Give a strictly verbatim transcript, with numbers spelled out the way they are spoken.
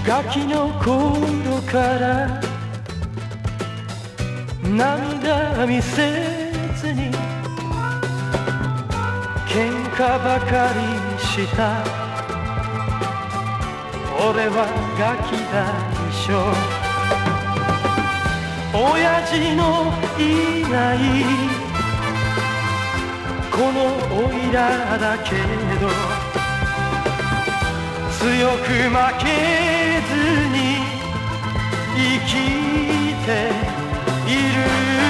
ガキの頃から涙見せずに喧嘩ばかりした俺はガキだでしょ親父のいないこのおいらだけど強く負けずに生きている